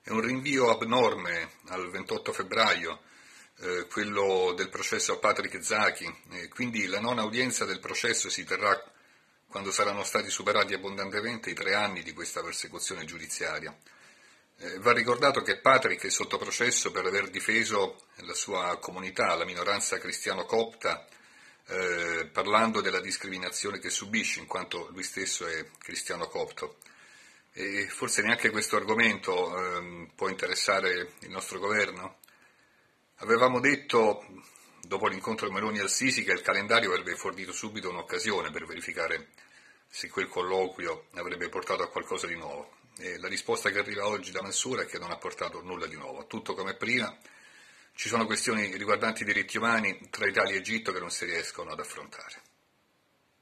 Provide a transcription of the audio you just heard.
È un rinvio abnorme al 28 febbraio, quello del processo a Patrick Zaki, quindi la nona udienza del processo si terrà quando saranno stati superati abbondantemente i 3 anni di questa persecuzione giudiziaria. Va ricordato che Patrick è sotto processo per aver difeso la sua comunità, la minoranza cristiano-copta, parlando della discriminazione che subisce in quanto lui stesso è cristiano-copto. E forse neanche questo argomento può interessare il nostro governo. Avevamo detto, dopo l'incontro Meloni al Sisi, che il calendario avrebbe fornito subito un'occasione per verificare se quel colloquio avrebbe portato a qualcosa di nuovo. E la risposta che arriva oggi da Mansura è che non ha portato nulla di nuovo, tutto come prima. Ci sono questioni riguardanti i diritti umani tra Italia e Egitto che non si riescono ad affrontare.